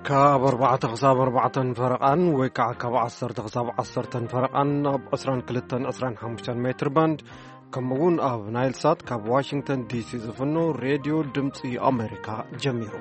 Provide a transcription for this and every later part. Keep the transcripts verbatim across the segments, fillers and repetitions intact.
كاب أربعة خصاب أربعة فرقان ويكع كاب عصر خصاب عصر فرقان أب عشران كلتن عشران حمشان متر باند كمون أب نايل سات كاب واشنطن دي سي زفنو راديو دمتي أمريكا جميرو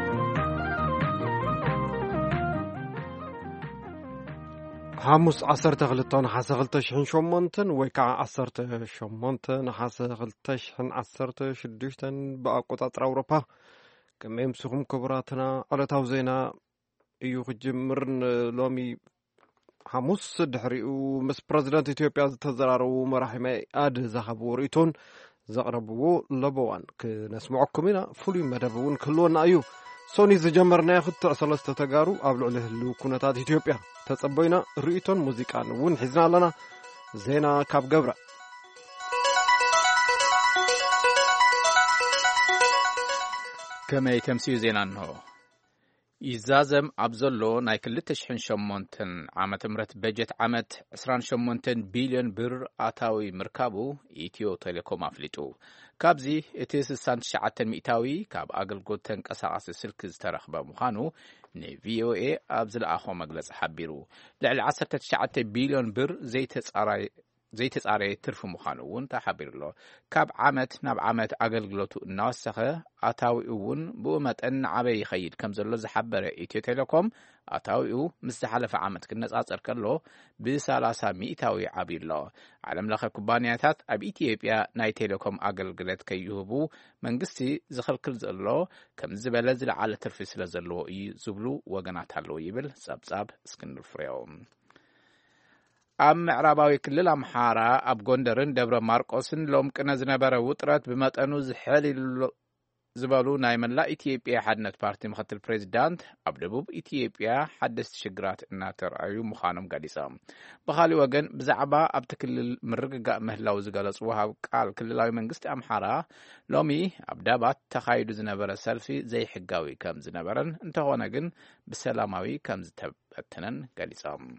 حاموس عصر تغلطان حاسغلتش حن شمونتن ويكع عصر شمونتن حاسغلتش حن عصر شدوشتن بقطع أوروبا كم يمسكهم كبراتنا على توزينا يخجمرن لومي حموس دحري ومس بريزيدنت إثيوبيا تزرارو مراحمة آد زخبو ريتون زقربو لبوان كنسمعكم هنا فولي مدبون كلون أيو سوني زجمرنا ياخد تأصلست تجارو قبل له اللي كونتات إثيوبيا تصبينا ريتون موسيقان ون حزنا لنا زينا كاب جبرة كما يتمسيو زينانه يزازم عبزلو نايكل تشحن شمونتن عامة مرت بجت عامت عسران شمونتن بيليون بر آتاوي مركابو إيتيو تيليكوم أفليتو كابزي إتيس سانت شعاتن مئتاوي كاب أقل قوتن كساقاس السلكز ترخبا مخانو ني في او اي أبزل آخو مجلس حبيرو لعل عسرت شعاتن بيليون بر زيتس أراي زي تسعري ترف مخانوون تحبير له كاب عامت ناب عامت أقلقلوتو الناسخة أتاوي أون بومت أن عبي خيد كم زلو زحبر إيتيو تيليكوم أتاوي أو مستحلف عامت كناس أصر كله بسلاسة مئتاوي عبير له علم لخ كوبانياتات أب إثيوبيا ناي تيليكوم أقلقلت كي يهبو من قصي زخل كل زلو كم زبالزل على ترفيس لزلو يزبلو وقنات هلو يبل ساب ساب اسكندر فريوم أم معرباوي كلل أمحارة أب غوندرن دبر ماركوسن لوم كنا زنبرة وطرات بمتأنو زحالي زبالو نايمن لا إثيوبيا حدنت بارتي مخط البريزيدانت أب دبوب إثيوبيا حدث شجرات الناتر أيو مخانم قادسام بخالي وغن بزعبا أب تكلل مرقاق مهلاو زغالس وهاب قال كللاوي منقست أمحارة لومي أب دابات تخايدو زنبرة سلفي زي حقاوي كم زنبرن انتهونا غن بسلاماوي كم زتبتنن قادسام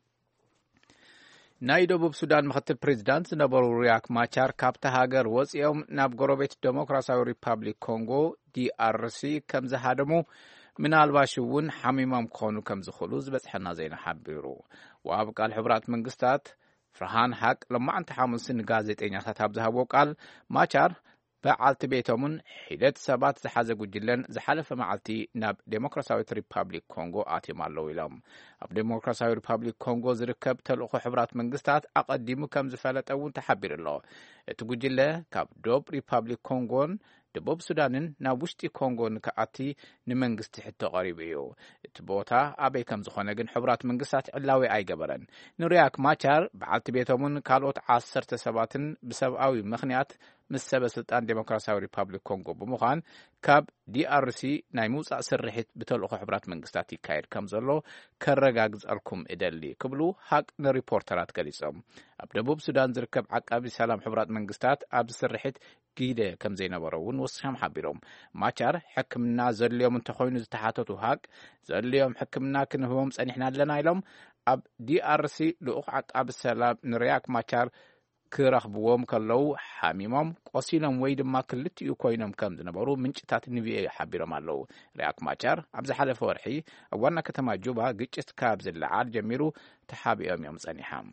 ናይ ደቡብ ሱዳን ምክትል ፕሬዝዳንት ነበሩ ሪያክ ማቻር ካብታ ሃገር ወጽኦም ናብ ጎረቤት ዲሞክራሲያዊ ሪፐብሊክ ኮንጎ ዲአርሲ ከም ዝሃደሙ ምናልባሽ እውን ሓሚሞም ክኾኑ ከም ዝኽእሉ ዝበፅሐና ዜና ሓቢሩ ወኣብ ቃል ሕብራት መንግስታት ፍርሃን ሓቅ ለማዓንቲ ሓሙስን ጋዜጠኛታት ኣብ ዝሃቦ ቃል ማቻር በዓልቲ ቤቶምን ሒደት ሰባት ዝሓዘ ጉጅለን ዝሓለፈ መዓልቲ ናብ ዴሞክራሲያዊት ሪፐብሊክ ኮንጎ ኣትዮም ኣለዉ ኢሎም ኣብ ዴሞክራሲያዊ ሪፐብሊክ ኮንጎ ዝርከብ ተልእኮ ሕብራት መንግስታት ኣቐዲሙ ከም ዝፈለጠ እውን ተሓቢሩ ኣሎ እቲ ጉጅለ ካብ ዶብ ሪፐብሊክ ኮንጎን ደቡብ ሱዳንን ናብ ውሽጢ ኮንጎን ከኣቲ ንመንግስቲ ሕቶ ቀሪቡ እዩ እቲ ቦታ ኣበይ ከም ዝኾነ ግን ሕብራት መንግስታት ዕላዊ ኣይገበረን ንሪያክ ማቻር በዓልቲ ቤቶምን ካልኦት ዓሰርተ ሰባትን ብሰብኣዊ ምኽንያት ምስ ሰበ ስልጣን ዴሞክራሲያዊ ሪፐብሊክ ኮንጎ ብምዃን ካብ ዲአርሲ ናይ ምውፃእ ስርሒት ብተልእኮ ሕብራት መንግስታት ይካየድ ከም ዘሎ ከረጋግፀልኩም እደሊ ክብሉ ሓቅ ንሪፖርተራት ገሊፆም ኣብ ደቡብ ሱዳን ዝርከብ ዓቃቢ ሰላም ሕብራት መንግስታት ኣብ ስርሒት ጊደ ከም ዘይነበረ እውን ወሲሖም ሓቢሮም ማቻር ሕክምና ዘድልዮም እንተኾይኑ ዝተሓተቱ ሓቅ ዘድልዮም ሕክምና ክንህቦም ፀኒሕና ኣለና ኢሎም ኣብ ዲአርሲ ልኡኽ ዓቃቢ ሰላም ንሪያክ ማቻር ክረኽብዎም ከለው ሓሚሞም ቆሲሎም ወይ ድማ ክልቲኡ ኮይኖም ከም ዝነበሩ ምንጭታት ንቪኦኤ ሓቢሮም ኣለዉ ሪያክ ማቻር ኣብ ዝሓለፈ ወርሒ ኣብ ዋና ከተማ ጁባ ግጭት ካብ ዝለዓል ጀሚሩ ተሓቢኦም እዮም ፀኒሖም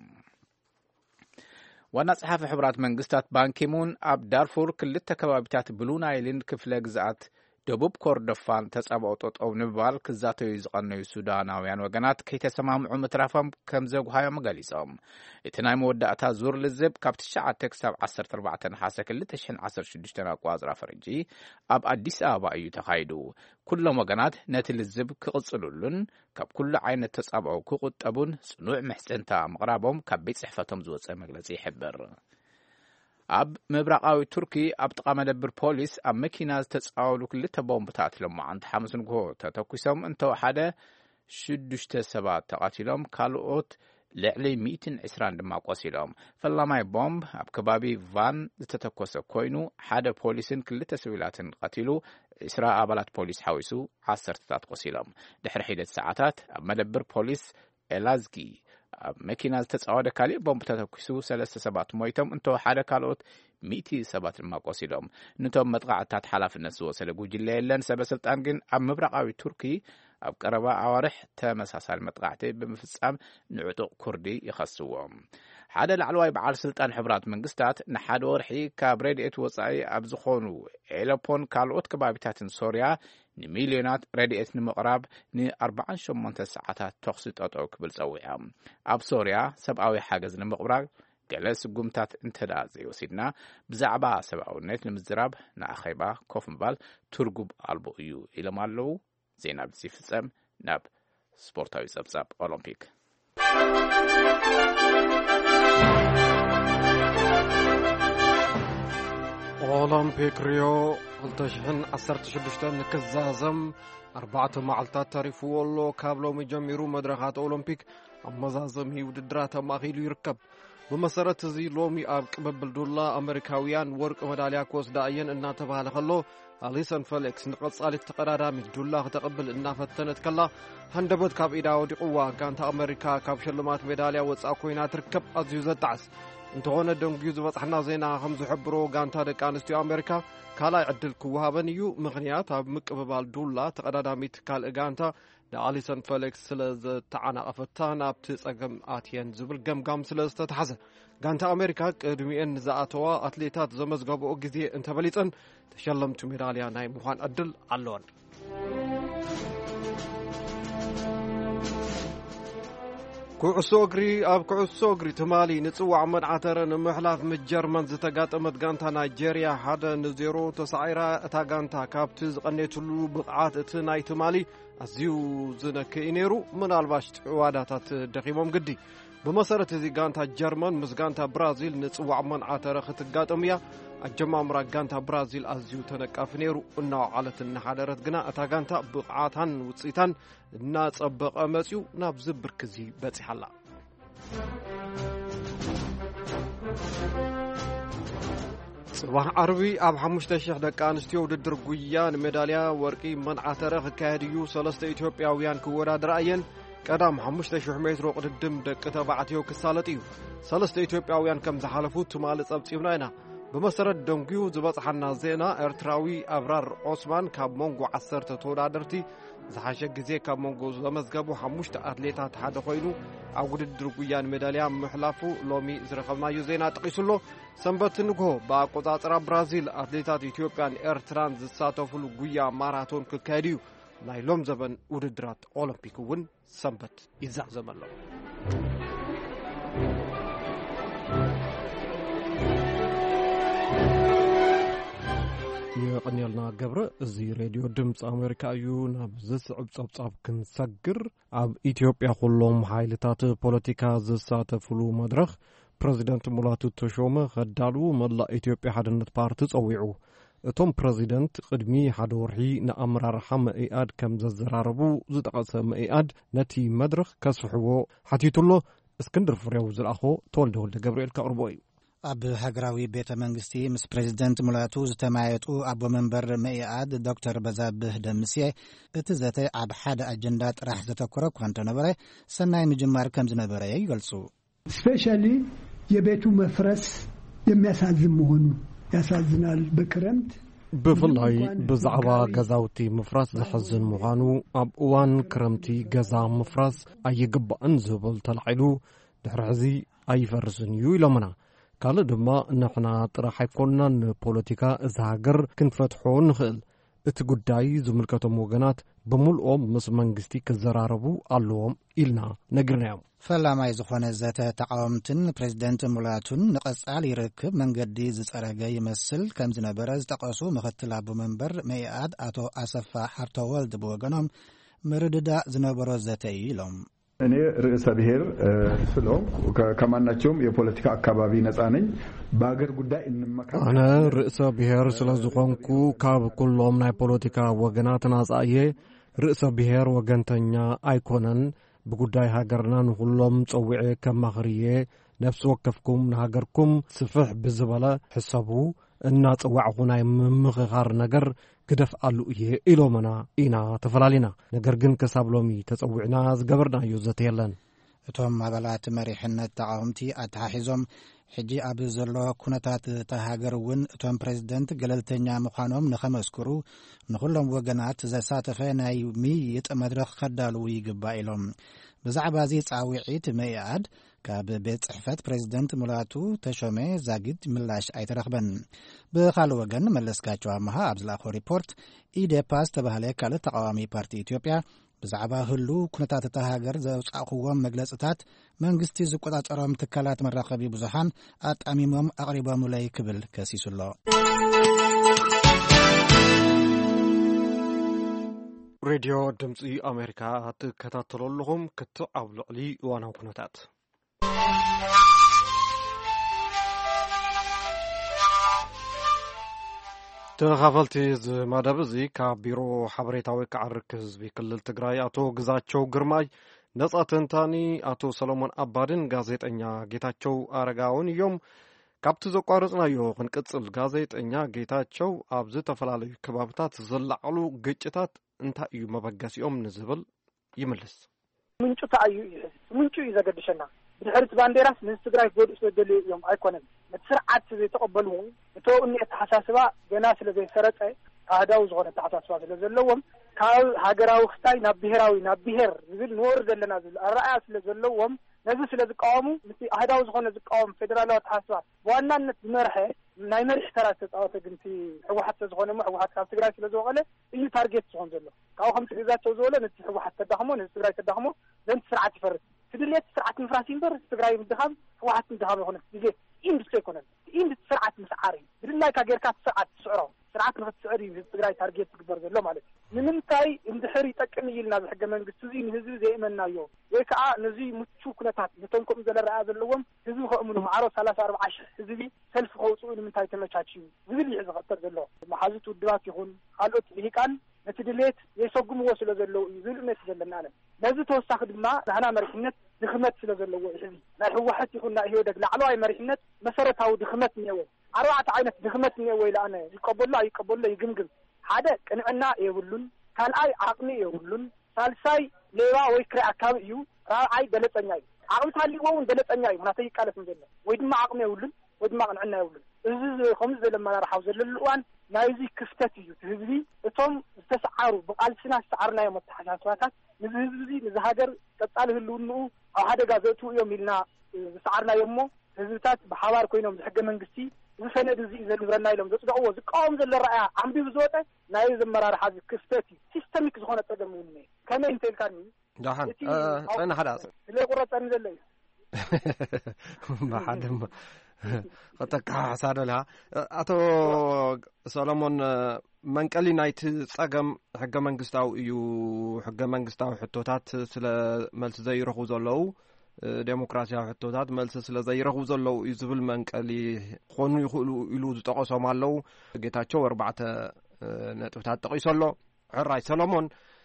ዋና ጸሓፊ ሕብራት መንግስታት ባንኪሙን ኣብ ዳርፉር ክልተ ከባቢታት ብሉ ናይልን ክፍለ ግዛት ደቡብ ኮርዶፋን ተጻብኦ ጠጠው ንባል ክዛተዩ ዝቐነዩ ሱዳናውያን ወገናት ከይተሰማምዑ ምትራፎም ከም ዘጓሃዮም ገሊፆም እቲ ናይ መወዳእታ ዙር ልዝብ ካብ ትሽዓተ ክሳብ ዓሰርተ ኣርባዕተ ነሓሰ ክልተ ሽሕን ዓሰርተ ሽዱሽተ ኣቋፅራ ፈረንጂ ኣብ ኣዲስ ኣበባ እዩ ተኻይዱ ኩሎም ወገናት ነቲ ልዝብ ክቕጽሉሉን ካብ ኩሉ ዓይነት ተጻብኦ ክቁጠቡን ጽኑዕ ምሕጽንታ ምቕራቦም ካብ ቤት ጽሕፈቶም ዝወፀ መግለጺ ይሕብር ኣብ ምብራቃዊ ቱርኪ ኣብ ጥቃ መደብር ፖሊስ ኣብ መኪና ዝተጻወሉ ክልተ ቦምብታት ለማዓንቲ ሓሙስ ንግሆ ተተኩሶም እንተወሓደ ሽዱሽተ ሰባት ተቃቲሎም ካልኦት ልዕሊ ሚእቲ ዕስራን ድማ ቆሲሎም ፈላማይ ቦምብ ኣብ ከባቢ ቫን ዝተተኮሰ ኮይኑ ሓደ ፖሊስን ክልተ ሲቪላትን ቀቲሉ ዕስራ ኣባላት ፖሊስ ሓዊሱ ዓሰርተታት ቆሲሎም ድሕሪ ሒደት ሰዓታት ኣብ መደብር ፖሊስ ኤላዝጊ ኣብ መኪና ዝተጻወደ ካልእ ቦምብ ተተኩሱ ሰለስተ ሰባት ሞይቶም እንተወሓደ ካልኦት ሚእቲ ሰባት ድማ ቆሲሎም ነቶም መጥቃዕታት ሓላፍነት ዝወሰደ ጉጅለ የለን ሰበስልጣን ግን ኣብ ምብራቃዊ ቱርኪ ኣብ ቀረባ ኣዋርሕ ተመሳሳሊ መጥቃዕቲ ብምፍጻም ንዕጡቕ ኩርዲ ይኸስዎም ሓደ ላዕለዋይ በዓል ስልጣን ሕብራት መንግስታት ንሓደ ወርሒ ካብ ረድኤት ወጻኢ ኣብ ዝኾኑ ኤሌፖን ካልኦት ከባቢታትን ሶርያ ንሚልዮናት ረድኤት ንምቕራብ ንኣርባዓን ሸሞንተ ሰዓታት ተኽሲ ጠጠው ክብል ጸዊዖም ኣብ ሶርያ ሰብኣዊ ሓገዝ ንምቕራብ ገለ ስጉምታት እንተዳ ዘይወሲድና ብዛዕባ ሰብኣውነት ንምዝራብ ንኣኼባ ኮፍ ምባል ትርጉም ኣልቦ እዩ ኢሎም ኣለዉ ዜና ብዝፍጸም ናብ ስፖርታዊ ጸብጻብ ኦሎምፒክ ኦሎምፒክ ሪዮ ሁለት ሺህ ዓሰርተ ሽዱሽተ ንክዛዘም ኣርባዕተ መዓልታት ተሪፍዎ ኣሎ ካብ ሎሚ ጀሚሩ መድረኻት ኦሎምፒክ ኣመዛዘሚ ውድድራት ተማኺሉ ይርከብ بمسارات زي لومي أب قبل دولا أمريكاويان ورق مداليا كوس داين إنها تبها لخلو أليسون فيليكس نقص على تقرار من دولا تقبل إنها فتنت كلا هندبت كاب إيدا ودي قوة كانت أمريكا كاب شلمات مداليا وتساقوينا تركب أزيوزة تعس انتهونا دونجيوز وصحنا زينا خمس حبرو كانت هذا كانستي أمريكا كلا يعدل كوها بنيو مغنيات مقبل دولا تقرار ميت كال إجانتا لأليسون فيليكس سلز تعنا أفتانا بتسأقم آتين زبل قم قام سلز تتحزن قانت أمريكا قدميين زاعتوا أتليتات زمز قابو أجزي انت بليتن تشلمتو ميداليا ناي مخان أدل علون كوعسوغري أب كوعسوغري تمالي نتسوع من عترن محلاف من جرمن زتقات أمد قانتا نيجيريا حدا نزيرو تسعيرا تاقانتا كابتز قنيتلو بقعات اتناي تمالي أزيو زنك إنيرو من الباش واداتات دقيمهم قدي بمسارة زي قانتا جرمن مزقانتا برازيل نتسوع من عترا ختقات أميا الجمع مرا قانتا برازيل أزيو تنكاف نيرو إناو عالة النحادرات قنا تاقانتا بقعاتان وتصيتان الناس أبقى أمسيو نابز بركزي باتي حلا صباح عربي أب حمشت الشيخ دكان استيو ضد رقويان ميداليا ورقي من عترخ كاديو سلسة إثيوبياويان كورا درأيين قدام حمشت الشيخ ميترو قدم دك تبعتيو كسالتيو سلسة إثيوبياويان كم زحلفوت تمال صبتيوناينا بمسرد دونجيو زبط حنا زينا إرتراوي أبرار عثمان كاب مونغو عصرت تورادرتي زحاشق زي كاب مونغو زمزقبو حموشت أتليتات حدا خوينو عقود الدرقويان ميداليا محلافو لومي زرخلنا يوزينا تقيسولو سنبت نقو باقوطاطرا برازيل أتليتات إثيوبيان إرتران زساتوفو لقويا ماراثون كالكاديو نايلوم زبن وددرات أولمبيكوون سنبت إزاع زمن لو يقنيلنا قبر زي راديو دمس أمريكا يونا بزس عبصاب صاب كنسجر عب إثيوبيا كلهم حايلتات بوليتيكا زسات فلو مدرخ بريزيدنت مولاتو تشومه غدالو ملا إثيوبيا حدنت بارت تصويعو اتوم بريزيدنت قدمي حدورحي نأمرار حم إياد كم ززراربو زدقس مئياد نتي مدرخ كسحو حتيتولو اسكندر فريو زلاخو تولدو لجبريل كأربوي أب هجراوي بيت منجستي مس بريزيدنت مولاتو زتمايتو أبو منبر مئياد دكتور بزابه دمسيه اتزاتي أب حد أجندات راح زتكرك وانت نبره سناي مجمار كم زنبره يقلصو سبيشالي يبيتو مفرس يمياسازم مهنو ياسازنال بكرمت بفلاي بزعبا غزاوتي مفرس زحزن مغانو أب اوان كرمتي غزا مفرس أي قبا انزبل تلعيلو دحرعزي أي فرسن يو لمنا قال دما نحنا طرح يكوننا بوليتيكا زهاجر كنفتحو نخل اتقداي زملكتهم وغنات بملؤهم مس منجستي كزراربو اللوهم إلنا نقرناهم فلا ما يزخون الزات تعاومتن بريزيدنت مولاتون نقص علي ركب من قدي زسرقا يمثل كم زنبرز تقصو مختل أبو منبر ميقاد أتو أسفا حرطو والد بوغنهم مرددا زنبرو زاتي لهم እኔ ርዕሰ ብሔር ስለሆን ከማናቸውም የፖለቲካ አካባቢ ነፃ ነኝ በአገር ጉዳይ እንመካከል أنا ርዕሰ ብሔር ስለዝኾንኩ ካብ ኩሎም ናይ ፖለቲካ ወገናት ናጻየ ርዕሰ ብሔር ወገንተኛ ኣይኮነን بጉዳይ ሃገርና ንኩሎም ጸዊዐ ከማኽርየ ነፍሲ ወከፍኩም ንሃገርኩም ስፍሕ ብዝበለ ሕሰቡ እና ጽዋዕኹ ናይ ምምኽኻር ነገር كدف قالوا إيه إلو منا إنا تفلالينا نقر جن كسابلومي تسوعنا زجبرنا يوزت يلن توم عبالات مريحنا التعاومتي أتحيزهم ሕጂ ኣብ ዘሎ ኩነታት ተሃገር እውን እቶም ፕሬዚደንት ገለልተኛ ምዃኖም ንኸመስክሩ ንኹሎም ወገናት ዘሳተፈ ናይ ምይይጥ መድረኽ ከዳልዉ ይግባእ ኢሎም ብዛዕባ እዚ ጻዊዒት መኢኣድ ካብ ቤት ጽሕፈት ፕሬዚደንት ሙላቱ ተሾመ ዛጊድ ምላሽ ኣይተረኽበን። ብኻልእ ወገን መለስካቸው ኣመሃ ኣብ ዝለኣኾ ሪፖርት ኢዴፓ ዝተባህለ ካልእ ተቃዋሚ ፓርቲ ኢትዮጵያ ብዛዕባ ህሉ ኩነታት እታ ሃገር ዘውጻእኽዎም መግለጽታት መንግስቲ ዝቆጻጸሮም ትካላት መራኸቢ ብዙሓን ኣጣሚሞም ኣቕሪቦምለይ ክብል ከሲሱሎ። ሬድዮ ድምፂ ኣሜሪካ ትከታተሉ ኣለኹም ክትዕ ኣብ ልዕሊ እዋናዊ ኩነታት ተኻፈልቲ ዝመደብ እዚ ካብ ቢሮ ሓበሬታዊ ከዓ ርክብ ህዝቢ ክልል ትግራይ ኣቶ ግዛቸው ግርማይ ነጻ ተንታኒ ኣቶ ሰሎሞን ኣባድን ጋዜጠኛ ጌታቸው ኣረጋውን እዮም። ካብቲ ዘቋረጽናዮ ክንቅጽል ጋዜጠኛ ጌታቸው ኣብ ዝተፈላለዩ ከባቢታት ዝለዓሉ ግጭታት እንታይ እዩ መበገሲኦም ንዝብል ይምልስ። ምንጩ ታዩ ምንጩ ይዘገድሸና ብድሕሪት ባንዴራስ ንህዝቢ ትግራይ ጎድኡ ስለደልዩ እዮም ኣይኮነን ነቲ ስርዓት ዘይተቐበልዎ እቶ እኒ ተሓሳስባ ገና ስለ ዘይሰረፀ ኣህዳዊ ዝኾነ ተሓሳስባ ስለ ዘለዎም ካብ ሃገራዊ ክስታይ ናብ ብሄራዊ ናብ ብሄር ዝብል ንወር ዘለና ዝብል ኣረኣያ ስለ ዘለዎም ነዚ ስለ ዝቃወሙ ምስ ኣህዳዊ ዝኾነ ዝቃወም ፌደራላዊ ተሓሳስባ ብዋናነት ዝመርሐ ናይ መሪሕ ተራ ዝተፃወተ ግንቲ ሕወሓት ዝኾነ ሞ ሕወሓት ካብ ትግራይ ስለ ዝወቐለ እዩ ታርጌት ዝኾን ዘሎ ካብኡ ከምቲ ግዛቸው ዝበለ ነቲ ሕወሓት ተዳኽሞ ነቲ ትግራይ ተዳኽሞ ዘንቲ ስርዓት ይፈርስ ትድልየት ስርዓት ምፍራስ ይንበር ትግራይ ምድኻም ሕወሓት ምድኻም ይኾነ ድልየት ኢንዱስትሪ ይኮነን ኢንድ ስርዓት ምስዓር እዩ ብድላይ ካጌርካ ስርዓት ትስዕሮ ስርዓት ንኽትስዕር እዩ ትግራይ ታርጌት ዝግበር ዘሎ ማለት እዩ ንምንታይ እንድሕር ይጠቅም ኢልና ብሕገ መንግስቲ እዚ ንህዝቢ ዘይእመናዮ ወይ ከዓ ነዚ ምቹ ኩነታት ነቶም ከምኡ ዘለ ረኣያ ዘለዎም ህዝቢ ከእምኑ ማዕሮ ሰላሳ ኣርባዓ ሽሕ ህዝቢ ሰልፊ ከውፅኡ ንምንታይ ተመቻችዩ ዝብል እዩ ዝቐጥል ዘሎ መሓዙት ውድባት ይኹን ካልኦት ልሂቃን ነቲ ድሌት የሰጉምዎ ስለ ዘለው እዩ ዝብል እምነት ዘለና ኣነ ነዚ ተወሳኺ ድማ ናህና መሪሕነት ድኽመት ስለ ዘለዎ ህዝቢ ናይ ሕወሓት ይኹን ናይ ህወደግ ላዕለዋይ መሪሕነት መሰረታዊ ድኽመት እኒአዎ ኣርባዕተ ዓይነት ድኽመት እኒአዎ ኢለ ኣነ ይቀበሎ ኣይቀበሎ ይግምግም ሓደ ቅንዕና የብሉን ካልኣይ ዓቕሚ የብሉን ሳልሳይ ሌባ ወይ ክራይ ኣካቢ እዩ ራብዓይ ገለፀኛ እዩ ዓቕሚ ታሊዎ እውን ገለፀኛ እዩ ምክንያቱ ይቃለስ ዘሎ ወይ ድማ ዓቕሚ የብሉን ወይ ድማ ቅንዕና የብሉን እዚ ከምዚ ዘለ መራርሓው ዘለሉ እዋን ናይዚ ክፍተት እዩ ህዝቢ እቶም ዝተሰዓሩ ብቃልስና ዝተዓርናዮም ኣተሓሳስባታት ንዚ ህዝቢ ንዚ ሃገር ቀጻሊ ህልውንኡ ኣብ ሓደጋ ዘእትው እዮም ኢልና ዝሰዓርናዮም ሞ ህዝብታት ብሓባር ኮይኖም ዝሕገ መንግስቲ ዝሰነድ እዚ ዘንብረና ኢሎም ዘፅደቕዎ ዝቃወም ዘሎ ረኣያ ዓንቢቡ ዝወፀ ናይ ዘመራርሓ ክፍተት እዩ ሲስተሚክ ዝኾነ ፀገም እውን እኒአ ከመይ እንተኢልካኒ ዳሓን ፀና ሓደ ስለቁረፀኒ ዘሎ እዩ ብሓደማ ከተካ ሓሳደልሃ ኣቶ ሰሎሞን መንቀሊ ናይቲ ፀገም ሕገ መንግስታዊ እዩ ሕገ መንግስታዊ ሕቶታት ስለ መልሲ ዘይረኽቡ ዘለዉ ዴሞክራሲያዊ ሕቶታት መልሲ ስለ ዘይረኽቡ ዘለዉ እዩ ዝብል መንቀሊ ክኾኑ ይኽእሉ ኢሉ ዝጠቐሶም ኣለዉ ጌታቸው ኣርባዕተ ነጥብታት ጠቒሶሎ ሕራይ ሰሎሞን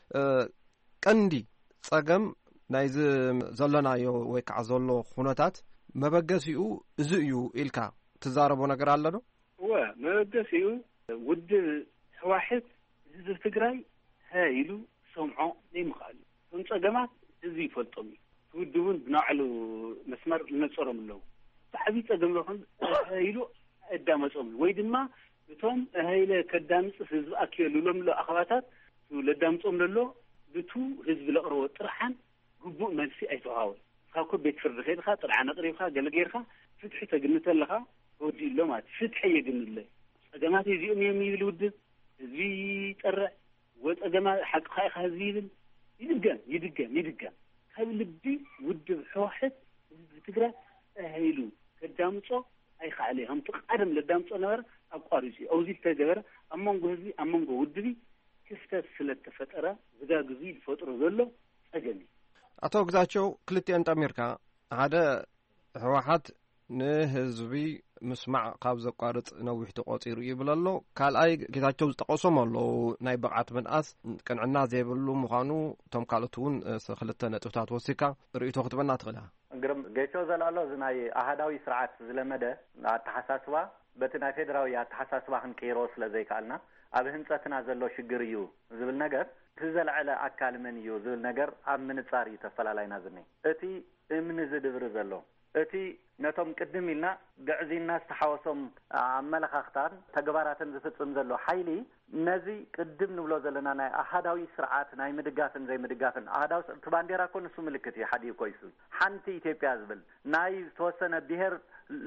ቀንዲ ፀገም ናይዚ ዘለናዮ ወይ ከዓ ዘሎ ኩነታት መበገሲኡ እዚ እዩ ኢልካ ትዛረቦ ነገር ኣሎ ዶ? ወ መበገሲኡ ውድብ ሕዋሕት ህዝቢ ትግራይ ሃኢሉ ሰምዖ ዘይምኽኣሉ እቶም ፀገማት ህዝቢ ይፈልጦም እዩ ውድቡን ብናዕሉ መስመር ዝነፀሮም ኣለዉ ብዓብዪ ፀገም ዝኾን ሃኢሉ ኣዳመፆም ወይ ድማ እቶም ሃይለ ከዳምፅስ ህዝቢ ኣክየሉሎም ሎ ኣኸባታት ለዳምፆም ዘሎ ብቱ ህዝቢ ለቕረቦ ጥርሓን ግቡእ መልሲ ኣይተዋሃቦን ካብ ኮ ቤት ፍርዲ ኸይድካ ጥርዓን ኣቕሪብካ ገለ ጌርካ ፍትሒ ተግንት ኣለኻ ወዲኡ ኣሎ ማለት ፍትሒ የግንለ ፀገማት እዚኦም እዮም ይብል ውድብ ህዝቢ ይጠርዕ ወፀገማ ሓቅኻ ኢኻ ህዝቢ ይብል ይድገም ይድገም ይድገም ካብ ልቢ ውድብ ሕዋሕት ህዝቢ ትግራይ ሃኢሉ ከዳምፆ ኣይከኣለ ከምቲ ቀደም ለዳምፆ ነበረ ኣቋሪፁ ኣውዚ ዝተገበረ ኣብ መንጎ ህዝቢ ኣብ መንጎ ውድቢ ክፍተት ስለተፈጠረ ዝጋግዙ ዝፈጥሮ ዘሎ ፀገም እዩ ኣቶ ግዛቸው ክልቲአን ጠሚርካ ሓደ ሕወሓት ንህዝቢ ምስማዕ ካብ ዘቋርፅ ነዊሕ ተቆፂሩ ይብል ኣሎ ካልኣይ ጌታቸው ዝጠቐሶም ኣለዉ ናይ ብቕዓት ምንኣስ ቅንዕና ዘይብሉ ምዃኑ እቶም ካልኦት እውን ክልተ ነጥብታት ወሲካ ርእቶ ክትበና ትኽእልሃ ግርም ጌታቸው ዘላሎ እዚ ናይ ኣሃዳዊ ስርዓት ዝለመደ ኣተሓሳስባ በቲ ናይ ፌደራዊ ኣተሓሳስባ ክንቀይሮ ስለ ዘይከኣልና ኣብ ህንፀትና ዘሎ ሽግር እዩ ዝብል ነገር ትዘልዕለ ኣካል መን እዩ ዝብል ነገር ኣብ ምንጻር እዩ ተፈላላይና ዝኒ እቲ እምኒ ዝድብሪ ዘሎ እቲ ነቶም ቅድም ኢልና ግዕዚና ዝተሓወሶም ኣመለኻኽታን ተግባራትን ዝፍጽም ዘሎ ሓይሊ ነዚ ቅድም ንብሎ ዘለና ናይ ኣሃዳዊ ስርዓት ናይ ምድጋፍን ዘይምድጋፍን ኣሃዳዊ እቲ ባንዴራ እኮ ንሱ ምልክት እዩ ሓዲኡ ኮይሱ ሓንቲ ኢትዮጵያ ዝብል ናይ ተወሰነ ብሄር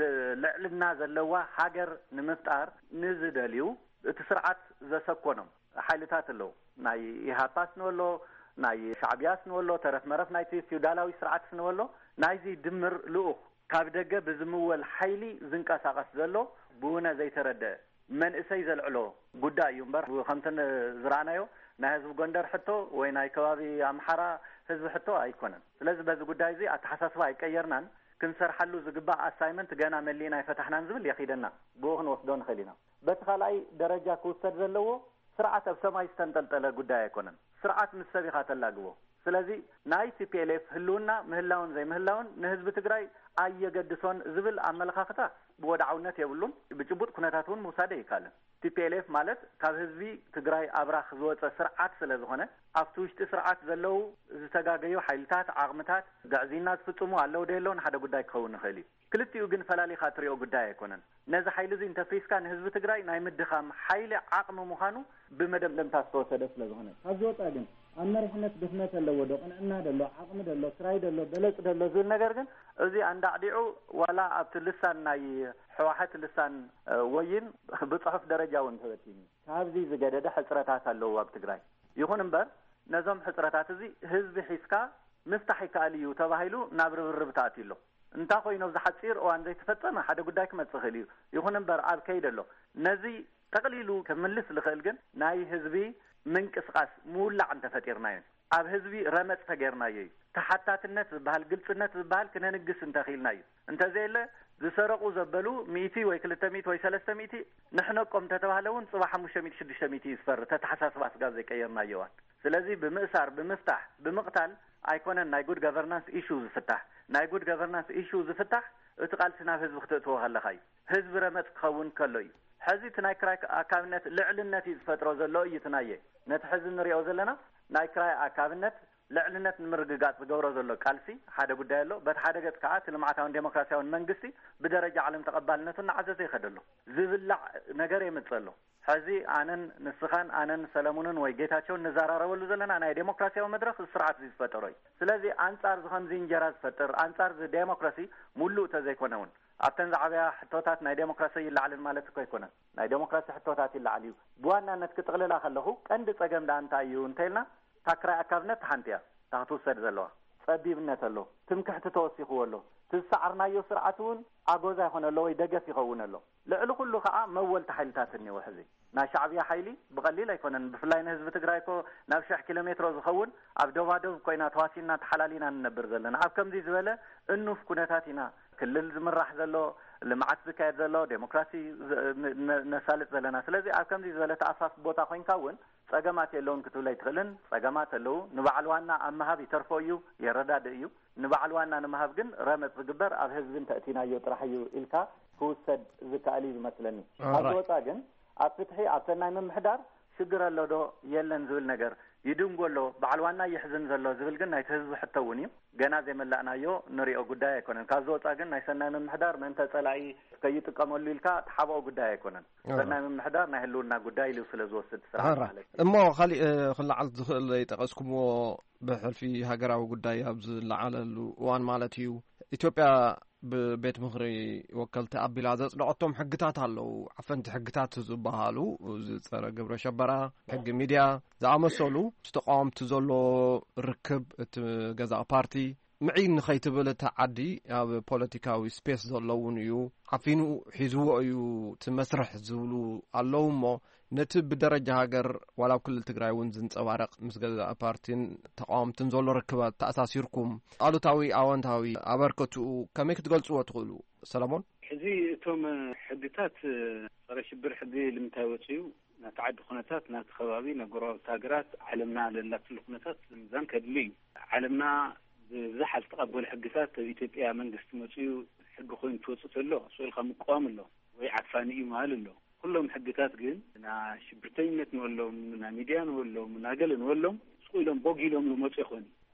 ልዕልና ዘለዋ ሃገር ንምፍጣር ንዝደልዩ እቲ ስርዓት ዘሰኮኖም ሓይልታት ኣለዉ ናይ ኢሃፓስ ንበሎ ናይ ሻዕቢያስ ንበሎ ተረፍ መረፍ ናይቲ ፊውዳላዊ ስርዓት ንበሎ ናይዚ ድምር ልኡኽ ካብ ደገ ብዝምወል ሓይሊ ዝንቀሳቐስ ዘሎ ብውነ ዘይተረድአ መንእሰይ ዘልዕሎ ጉዳይ እዩ እምበር ከምተን ዝረኣናዮ ናይ ህዝቢ ጎንደር ሕቶ ወይ ናይ ከባቢ ኣምሓራ ህዝቢ ሕቶ ኣይኮነን። ስለዚ በዚ ጉዳይ እዚ ኣተሓሳስባ ኣይቀየርናን ክንሰርሓሉ ዝግባእ ኣሳይመንት ገና መሊና ይፈታሕናን ዝብል የኺደና ብኡ ክንወስዶ ንኽእል ኢና። በቲ ካልኣይ ደረጃ ክውሰድ ዘለዎ ስርዓት ኣብ ሰማይ ዝተንጠልጠለ ጉዳይ ኣይኮነን። ስርዓት ምስ ሰብ ኢኻ ተላግቦ። ስለዚ ናይ ቲፒኤልኤፍ ህልውና ምህላውን ዘይምህላውን ንህዝቢ ትግራይ ኣየገድሶን ዝብል ኣመለኻኽታ ብወድዓውነት የብሉን። ብጭቡጥ ኩነታት እውን ምውሳደ ይካለን። ቲፒኤልኤፍ ማለት ካብ ህዝቢ ትግራይ ኣብራኽ ዝወፀ ስርዓት ስለ ዝኾነ ኣብቲ ውሽጢ ስርዓት ዘለው ዝተጋገዩ ሓይልታት ዓቕምታት ጋዕዚና ዝፍጽሙ ኣለው ደየለውን ሓደ ጉዳይ ክኸውን ይኽእል እዩ። ክልቲኡ ግን ፈላሊኻ ትሪኦ ጉዳይ ኣይኮነን። ነዚ ሓይሊ እዚ እንተፍሪስካ ንህዝቢ ትግራይ ናይ ምድኻም ሓይሊ ዓቕሚ ምዃኑ ብመደምደምታ ዝተወሰደ ስለ ዝኾነ ካብ ዝወፃ ግን ኣብ መሪሕነት ድኽነት ኣለዎ ዶ ቅንዕና ደሎ ዓቕሚ ደሎ ስራይ ደሎ በለፅ ደሎ ዝብል ነገር ግን እዚ ኣንዳዕዲዑ ዋላ ኣብቲ ልሳን ናይ ሕዋሓት ልሳን ወይን ብፅሑፍ ደረጃ እውን ተበቲኑ ካብዚ ዝገደደ ሕፅረታት ኣለዎ ኣብ ትግራይ። ይኹን እምበር ነዞም ሕፅረታት እዚ ህዝቢ ሒዝካ ምፍታሕ ይከኣል እዩ ተባሂሉ ናብ ርብርብ ተኣትዩ ኣሎ። እንታይ ኮይኑ ኣብዚ ሓፂር እዋን ዘይተፈፀመ ሓደ ጉዳይ ክመፅእ ይኽእል እዩ። ይኹን እምበር ኣብ ከይዲ ኣሎ ነዚ ጠቕሊሉ ክምልስ ዝኽእል ግን ናይ ህዝቢ ምንቅስቃስ ምውላዕ እንተፈጢርና እዩ። ኣብ ህዝቢ ረመፅ ተገይርናዮ እዩ። ተሓታትነት ዝበሃል ግልፅነት ዝበሃል ክነንግስ እንተኺልና እዩ። እንተዘየለ ዝሰረቁ ዘበሉ ሚእቲ ወይ ክልተ ሚእቲ ወይ ሰለስተ ሚእቲ ንሕነቆም እንተተባሃለ እውን ፅባሕ ሓሙሽተ ሚእቲ ሽዱሽተ ሚእቲ ይስፈር ተተሓሳስባ ስጋብ ዘይቀየርናዮ እዋን። ስለዚ ብምእሳር ብምፍታሕ ብምቕታል ኣይኮነን ናይ ጉድ ገቨርናንስ ኢሹ ዝፍታሕ። ናይ ጉድ ገቨርናንስ ኢሹ ዝፍታሕ እቲ ቃልሲ ናብ ህዝቢ ክትእትዎ ከለኻ እዩ። ህዝቢ ረመፅ ክኸውን ከሎ እዩ። ሕዚ እቲ ናይ ክራይ ኣካብነት ልዕልነት እዩ ዝፈጥሮ ዘሎ እዩ ትናየ ነቲ ሕዚ ንሪኦ ዘለና ናይ ክራይ ኣካብነት ልዕልነት ንምርግጋፅ ዝገብሮ ዘሎ ቃልሲ ሓደ ጉዳይ ኣሎ። በቲ ሓደ ገጽ ከዓ እቲ ልምዓታውን ዴሞክራሲያውን መንግስቲ ብደረጃ ዓለም ተቐባልነቱ እናዓዘዘ ይኸደሎ ዝብላዕ ነገር የምፅእ ኣሎ። ሕዚ ኣነን ንስኻን ኣነን ሰለሙንን ወይ ጌታቸውን ንዘራረበሉ ዘለና ናይ ዴሞክራሲያዊ መድረክ ስርዓት ዝፈጠሮ እዩ። ስለዚ አንጻር ዝኸምዚ እንጀራ ዝፈጥር አንጻር ዴሞክራሲ ሙሉእ ተዘይኮነውን ኣብተን ዝዓበያ ሕቶታት ናይ ዴሞክራሲ ይለዓልን ማለት እኮ ኣይኮነን። ናይ ዴሞክራሲ ሕቶታት ይለዓል እዩ። ብዋናነት ክጥቕልላ ከለኹ ቀንዲ ፀገም ዳ እንታይ እዩ እንተኢልና ታክራይ ኣካብነት ሓንቲ እያ ታክትውሰድ ዘለዋ ፀቢብነት ኣሎ ትምክሕቲ ተወሲኽዎ ኣሎ ትሰዓርናዮ ስርዓት እውን ኣጎዛ ይኾነ ኣሎ ወይ ደገፍ ይኸውን ኣሎ። ልዕሊ ኩሉ ከዓ መወልቲ ሓይልታት እኒኦ ሕዚ ናይ ሻዕብያ ሓይሊ ብቐሊል ኣይኮነን። ብፍላይ ንህዝቢ ትግራይ እኮ ናብ ሽሕ ኪሎ ሜትሮ ዝኸውን ኣብ ደባዶብ ኮይና ተዋሲና ተሓላሊና ንነብር ዘለና ኣብ ከምዚ ዝበለ እኑፍ ኩነታት ኢና ክልል ዝምራሕ ዘሎ ልምዓት ዝካየድ ዘሎ ዴሞክራሲ ነሳልጥ ዘለና። ስለዚ ኣብ ከምዚ ዝበለ ተኣፋፍ ቦታ ኮይንካ እውን ፀገማት የለውን ክትብለ ይትኽእልን። ፀገማት ኣለዉ ንባዕል ዋና ኣብ ምሃብ ይተርፎ እዩ የረዳድእ እዩ። ንባዕል ዋና ንምሃብ ግን ረመፅ ዝግበር ኣብ ህዝብን ተእቲናዮ ጥራሕ እዩ ኢልካ ክውሰድ ዝከኣል እዩ ዝመስለኒ። ኣብ ዝወፃ ግን ኣብ ፍትሒ ኣብ ሰናይ ምምሕዳር ሽግር ኣሎ ዶ የለን ዝብል ነገር ይድንጎ ኣሎ በዓል ዋና ይሕዝን ዘሎ ዝብል ግን ናይቲ ህዝቢ ሕቶ እውን እዩ ገና ዘይመላእናዮ ንሪኦ ጉዳይ ኣይኮነን። ካብ ዝወፃ ግን ናይ ሰናይ ምምሕዳር መንተ ፀላኢ ከይጥቀመሉ ኢልካ ተሓብኦ ጉዳይ ኣይኮነን። ሰናይ ምምሕዳር ናይ ህልውና ጉዳይ ኢሉ ስለ ዝወስድ ስርዓት ማለት እሞ ካሊእ ክለዓል ዝኽእል ይጠቐስኩምዎ ብሕልፊ ሃገራዊ ጉዳይ ኣብ ዝለዓለሉ እዋን ማለት እዩ ኢትዮጵያ ብቤት ምክሪ ወከልቲ ኣቢላ ዘጽድቐቶም ሕግታት ኣለዉ። ዓፈንቲ ሕግታት ዝበሃሉ ዝፀረ ግብረ ሸበራ ሕጊ ሚድያ ዝኣመሰሉ ዝተቃወምቲ ዘሎ ርክብ እቲ ገዛእ ፓርቲ ምዒን ንኸይትብል እታ ዓዲ ኣብ ፖለቲካዊ ስፔስ ዘለውን እዩ ዓፊኑ ሒዝዎ እዩ እቲ መስርሕ ዝብሉ ኣለዉ እሞ ነቲ ብደረጃ ሃገር ዋላ ኣብ ክልል ትግራይ እውን ዝንፀባረቕ ምስ ገዛእ ፓርቲን ተቃወምትን ዘሎ ርክባት ተኣሳሲርኩም ኣሉታዊ ኣወንታዊ ኣበርከትኡ ከመይ ክትገልጽዎ ትኽእሉ ሰለሞን? ሕዚ እቶም ሕግታት ፀረ ሽብር ሕጊ ልምንታይ ወፅዩ ናቲ ዓዲ ኩነታት ናቲ ከባቢ ነገራዊት ሃገራት ዓለምና ለላትሉ ኩነታት ምዛን ከድሊ እዩ። ዓለምና ብዝሓ ዝተቐበሉ ሕግታት ኢትዮጵያ መንግስቲ መፅዩ ሕጊ ኮይኑ ትወፅእ ኣሎ ስኢልካ ምቃወም ኣሎ ወይ ዓፋኒ እዩ ማለት ኣሎ። ኩሎም ሕግታት ግን ና ሽብርተኝነት ንወሎም ና ሚድያ ንወሎም ና ገለ ንወሎም ስኢሎም ቦጊሎም ዝመፁ ይኾኑ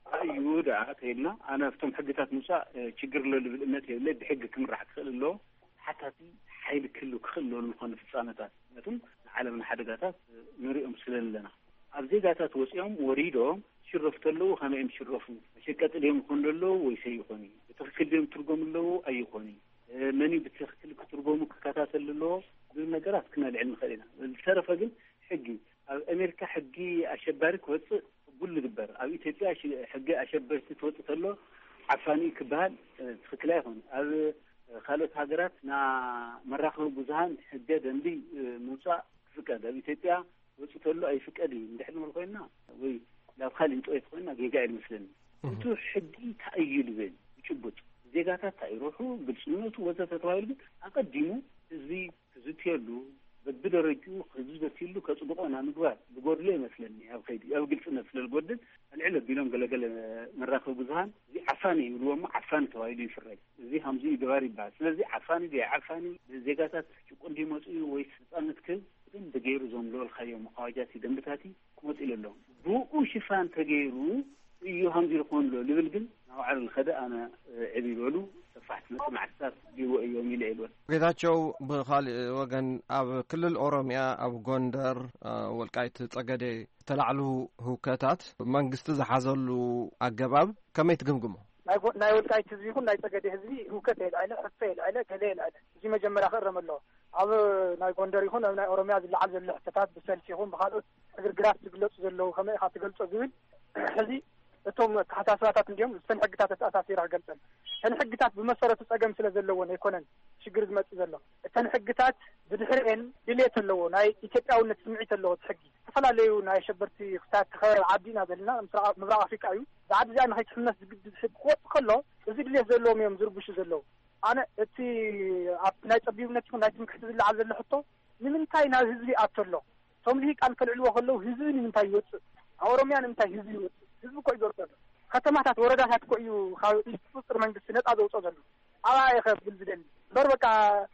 أيوة تيلنا أنا فتم حقتات موسى شجر له بالإمات يلي بحق كم راح تخل له حتى حيل كله كله المخالف الصانتات نتم على من حدقاتات نريهم سلل لنا أبزيقاتات وسيهم وريدهم شرفت له هم يم شرفوا شكات اليوم يكون له ويسيقوني بتخكل اليوم ترقم له أيقوني مني بتخكل كترقم كاتات له بالنجارات كنا العلم خلينا الشرف أقول حقي أمريكا حقي أشبارك وص قول دبر أو إثيوبيا حقي أشبارك توصل له عفاني كبال تخكلاهم أو خالد هاجرات نا مراخو بزهان حدد عندي موسى فكذا إثيوبيا وصل له أي فكرة نحن مرقينا وي لو خالي انتو يفقنا جيجا المسلمين انتو حقي تأييد بين يشبط زيجاتات تأيروحوا بالسنوات وزات توايل أقدموا زي زتيلو بدرجو خزوز تيلو كصدقنا مدوار بقول لي مثلني أو خيدي أو قلت نفس الجودن العلم بينهم قال قال مراخو بزهان زي عفاني يقولوا ما عفان توايلين في الرأي زي همزي دواري بعد زي عفاني زي عفاني زيجاتات شكون دي مسؤول ويس أنا كل بدن بغير زوم لول خيام مقاجاتي دمبتاتي كمت إلى اللون بوقو شفان تغيرو إيو همزي لقون له لبلقل على الخدأ أنا عبي لولو صفحت مع الساس جيو أيومي لعلوان قيداتشو بخالي وغن أب كل الأوروميا أب غوندر والقايت تقدي تلعلو هوكاتات منقست زحازلو أقباب كما يتقمقمو ناي والقايت تزيكون ناي تقدي هزي هوكاتي العلا حفي العلا كلي العلا زي ما جمرا خرم الله أب ناي غوندر يكون أو ناي أوروميا زي العالز اللحتتات بسالسي يكون بخالوت أجر جراف تقلوت زلو خمي خاطي قلتو زويل هزي توم حساسات اليوم سنحقتات اساسي راه قلتن سنحقتات بمسرة تصقم سلا زلون يكونن شجر زمت زلو سنحقتات بدحرين دليت اللو ناي ኢትዮጵያውነት ስምዒት ኣለዎ ትሕጊ ተፈላለዩ ናይ ሸበርቲ ክታት ተኸረ ዓዲና ዘለና ምብራቕ ኣፍሪካ እዩ ዛዕዲ ዚኣ ንኸይትሕመስ ዝግድድ ሕግ ክወጥ ከሎ እዚ ድሌት ዘለዎም እዮም ዝርብሹ ዘለዉ ኣነ እቲ ኣብ ናይ ፀቢብነት ይኹን ናይ ትምክሕቲ ዝለዓል ዘሎ ሕቶ ንምንታይ ናብ ህዝቢ ኣተሎ ቶም ልሂቃን ከልዕልዎ ከለዉ ህዝቢ ንምንታይ ይወፅእ ኦሮምያ ንምንታይ ህዝቢ ይወፅእ ህዝቢ ኮይ ዘርጠለ ከተማታት ወረዳታት ኮይ ካብ ኢስጥር መንግስት ነፃ ዘውፅኦ ዘሎ ኣባ ይኸብል ዝደሊ በር በቃ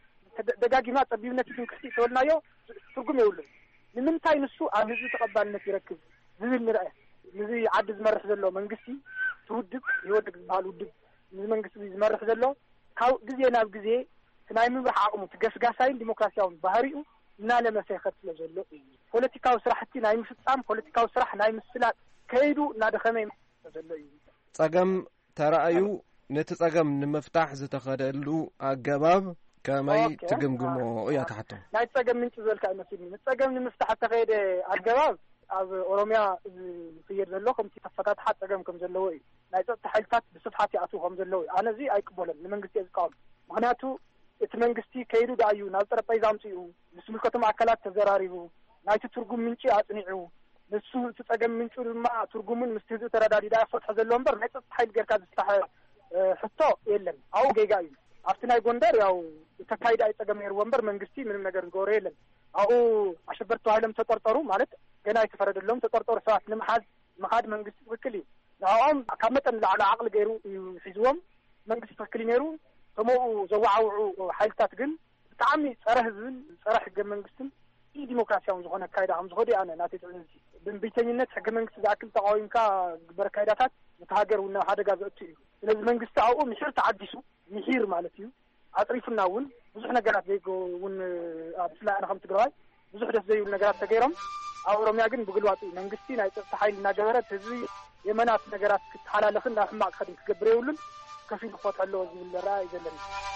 ደጋጊማ ፀቢብነት ትምክሕቲ ተወልናዮ ትርጉም የብሉን ንምንታይ ንሱ ኣብ ህዝቢ ተቐባልነት ይረክብ ዝብል ንርአ ንዚ ዓዲ ዝመርሕ ዘሎ መንግስቲ ትውድብ ይወድቅ ዝበሃል ውድብ ንዚ መንግስቲ ዝመርሕ ዘሎ ካብ ግዜ ናብ ግዜ ናይ ምምራሕ ዓቕሙ ትገስጋሳይን ዲሞክራሲያውን ባህሪኡ እናለመሰ ይኸድ ስለ ዘሎ እዩ ፖለቲካዊ ስራሕቲ ናይ ምፍፃም ፖለቲካዊ ስራሕ ናይ ምስላጥ ከይዱ እናደኸመ ዘሎ እዩ ፀገም ተራእዩ ነቲ ፀገም ንምፍታሕ ዝተኸደሉ ኣገባብ ከመይ ትግምግሞ እያ ተሓቶ ናይ ፀገም ምንጭ ዘልካ ይመስለኒ ፀገም ንምፍታሕ ተኸይደ ኣገባብ ኣብ ኦሮምያ ዝፍየድ ዘሎ ከምቲ ተፈታትሓ ፀገም ከም ዘለዎ እዩ ናይ ፀጥታ ሓይልታት ብስፍሓት ይኣትዉ ከም ዘለዎ እዩ ኣነ እዚ ኣይቅበሎን ንመንግስቲ እየ ዝቃወም ምክንያቱ እቲ መንግስቲ ከይዱ ዳእዩ ናብ ጠረጴዛ ኣምፂኡ ምስ ምልከቶም ኣካላት ተዘራሪቡ ናይቲ ትርጉም ምንጪ ኣፅኒዑ ንሱ እቲ ፀገም ምንጩ ድማ ትርጉሙን ምስ ህዝቢ ተረዳዲዳ ፈትሐ ዘሎ እምበር ናይ ፀጥታ ሓይል ጌርካ ዝፍታሕ ሕቶ የለን ኣብኡ ጌጋ እዩ ኣብቲ ናይ ጎንደር ያው ተካይዳ ኣይፀገም ነይርዎ እምበር መንግስቲ ምንም ነገር ዝገበሮ የለን ኣብኡ ኣሸበርቲ ተባሂሎም ተጠርጠሩ ማለት ገና ኣይተፈረደሎም ተጠርጠሩ ሰባት ንምሓዝ ምኻድ መንግስቲ ትክክል እዩ ንዕኦም ካብ መጠን ንላዕሊ ዓቕሊ ገይሩ እዩ ሒዝዎም መንግስቲ ትክክል ነይሩ ከምኡ ዘወዓውዑ ሓይልታት ግን ብጣዕሚ ፀረ ህዝብን ፀረ ሕገ መንግስትን ዲሞክራሲያውን ዝኾነ ኣካይዳ ከም ዝኸዱ ኣነ ናተይ ትዕዝብቲ ብንቢተኝነት ሕገ መንግስቲ ዝኣክል ተቃዊምካ ግበር ኣካይዳታት ነቲ ሃገር እውን ናብ ሓደጋ ዘእቱ እዩ ስለዚ መንግስቲ ኣብኡ ምሕር ተዓዲሱ ምሒር ማለት እዩ ኣፅሪፉና እውን ብዙሕ ነገራት ዘይጎ እውን ኣብ ብፍላይ ኣነ ከም ትግራዋይ ብዙሕ ደስ ዘይብሉ ነገራት ተገይሮም ኣብ ኦሮምያ ግን ብግልባጡ መንግስቲ ናይ ፀጥታ ሓይል እናገበረት ህዝቢ የመናት ነገራት ክትሓላለኽን ናብ ሕማቅ ክኸድን ክገብር የብሉን ከፍ ኢሉ ክፈትሖ ኣለዎ ዝብል ዘረአ እዩ ዘለኒ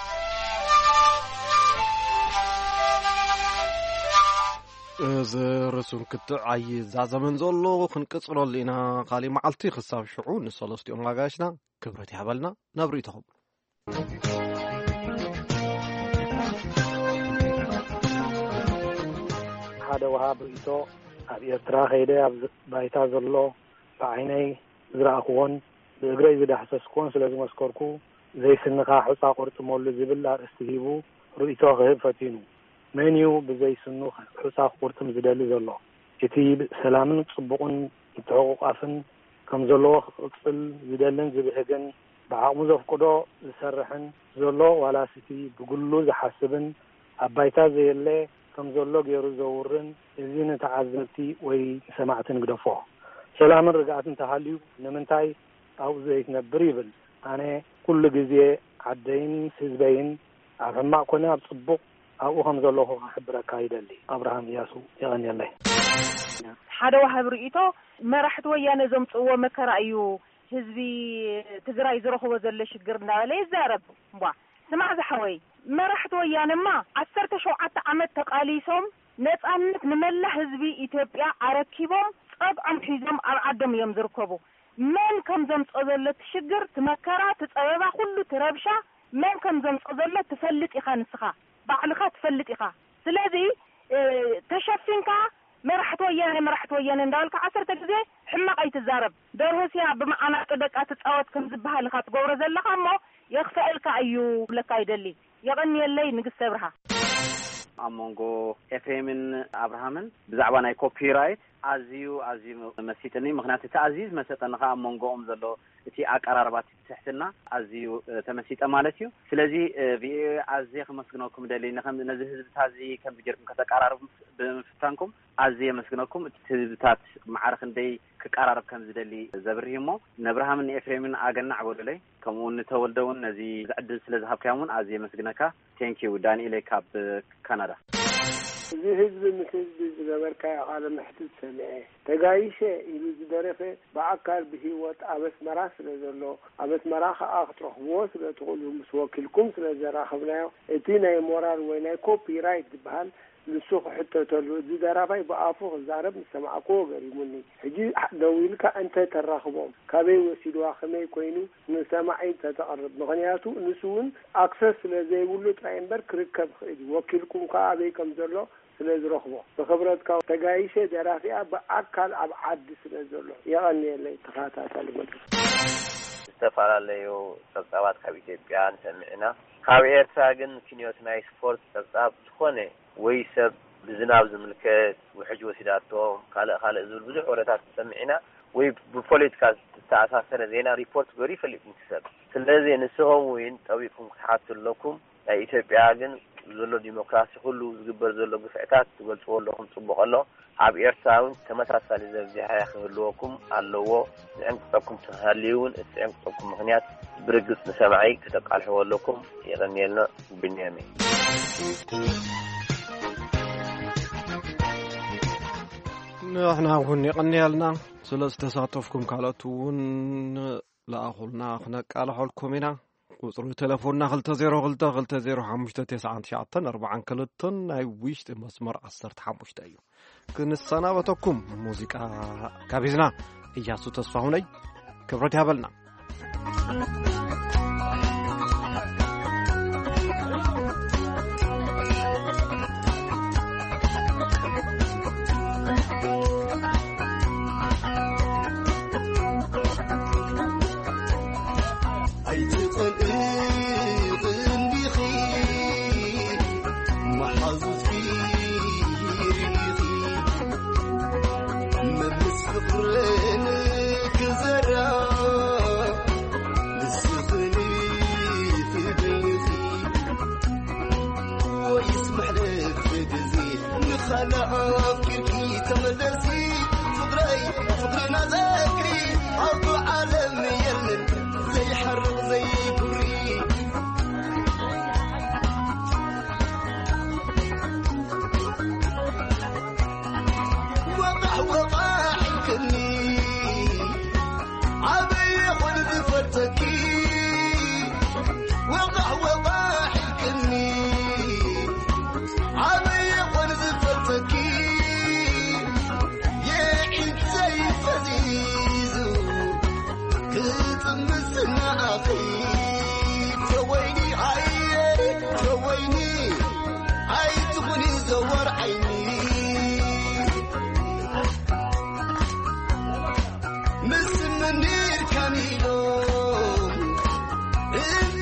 እዚ ርእሱን ክትዓይ ዛዘመን ዘሎ ክንቅፅለሉ ኢና ካሊእ መዓልቲ ክሳብ ሽዑ ንሰለስቲኦም ኣጋይሽና ክብረት ይሃበልና ናብ ርእይቶኹም ሓደ ወሃብ ርእይቶ ኣብ ኤርትራ ከይደ ኣብ ባይታ ዘሎ ብዓይነይ ዝረኣኽዎን ብእግረይ ዝዳሕሰስክዎን ስለ ዝመስከርኩ ዘይስንኻ ሕፃ ቆርጥመሉ ዝብል ኣርእስቲ ሂቡ ርእይቶ ክህብ ፈቲኑ መን እዩ ብዘይስኑ ሕፃ ቁርጥም ዝደሊ ዘሎ እቲ ሰላምን ፅቡቕን ምትሕቑቃፍን ከም ዘለዎ ክቅፅል ዝደልን ዝብህግን ብዓቕሙ ዘፍቅዶ ዝሰርሕን ዘሎ ዋላስቲ ብግሉ ዝሓስብን ኣብ ባይታ ዘየለ ከም ዘሎ ገይሩ ዘውርን እዚ ንተዓዘብቲ ወይ ሰማዕትን ግደፎ ሰላምን ርግኣትን ተሃልዩ ንምንታይ أو زيت نبريبل أنا كل جزء عدين سيزبين أفهم كنا بصبق أو خمس الله أحبرك كايد اللي أبراهام ياسو يغني الله حدا واحد رئيته ما راح تويا نظام هو مكر أيو هزبي تجرى يزرخوا وزل شجرنا ليه زارب وا سمع زحوي ما راح تويا نما عسرت شو عت عمد تقاليسهم نتأنك نملة هزبي إثيوبيا عركيبهم أب عم حزم عدم يمزركبوا من كم زم تقبلت شجر تمكرات تتقبل كله تربشة من كم زم تقبلت تفلت إخان سخا بعلقة تفلت إخا سلذي اه تشفينك ما راح توياني ما راح توياني ندالك عشرة جزء حمق أي تزارب درهسيا بمعنى قدك أتتقوت كم زبها لخات قورة زلق أمو يخفئلك أيو لك أيدلي يغني اللي نقص سبرها أمونغو إفهمن أبراهامن بزعواناي كوبي رايت أزيو أزيو مسيتني مخناتي تعزيز مسيتنا أمونغو أمزلو تي أقراربات تحتنا أزيو تمسيت أمالتيو سلازي في أزي خمسكناكم دليل نخم نزه تازي كم بيجركم كتقرار بفتانكم أزي مسكناكم تزبطات معارخن دي كقرارب كم زدلي زبرهمو نبراهامن إفهمن أغنى عبودلي كمون تولدون نزي زعدل سلازهاب كامون أزي مسكناكا تانكيو داني إليكا بكندا زي حزب مثل زبركا على محتل سمعه تقايشة إلي زدرفة بعكار بهيوات أبس مراس لزلو أبس مراخ أخطرح موس لتقولوا مسوكلكم سلزراخ بنايو اتينا يمورال ويناي كوبي رايت بهال للسوق حتى تلو زدرفة بأفوه الزارب نسمعكو غريموني حجي دويلك أنت تراخبهم كابي وسيدوا خمي كوينو نسمعي تتقرب نغنياتو نسون أكسس لزي ولوت عينبر كركب خيدي وكلكم كابي كم زلو سلز رخبو بخبرتك تجايشة درافيا بأكل أبعد سلز له يعني اللي تخاطر سلمت استفعل ليو سبعات خبيث بيان سمعنا خبير ساجن كنيوت نايس فورت سبعة خونة ويسب بزناب زملكات وحج وسيداتهم خالق خالق زول بزح ورثات سمعنا وبفوليتكاست تأساسنا زينا ريبورت غريب اللي بنكسب سلزي نسهم وين طبيعكم حاصل لكم أي تبعاجن زلو ديمقراطي كله زجبر زلو بفعتات تقول تقول لهم صبوا الله عب إرساون تمتع سالزة زيها يخلوكم علوه لأنكم تهليون لأنكم مهنيات برجس نسمعي كتق على حوالكم يغني لنا بنيامين احنا هون يغني لنا سلس تساطفكم كالتون لا أخلنا أخنا على حولكم هنا وصلوا تلفوننا غلطة زيرو غلطة غلطة زيرو حمشتة تسعة شعطن أربعة كلتن هاي ويشت مسمر عصرت حمشتة أيو كن السنة بتوكم موسيقى كابيزنا إجاسو تصفهوني كبرتي هبلنا Mister Manir Camilo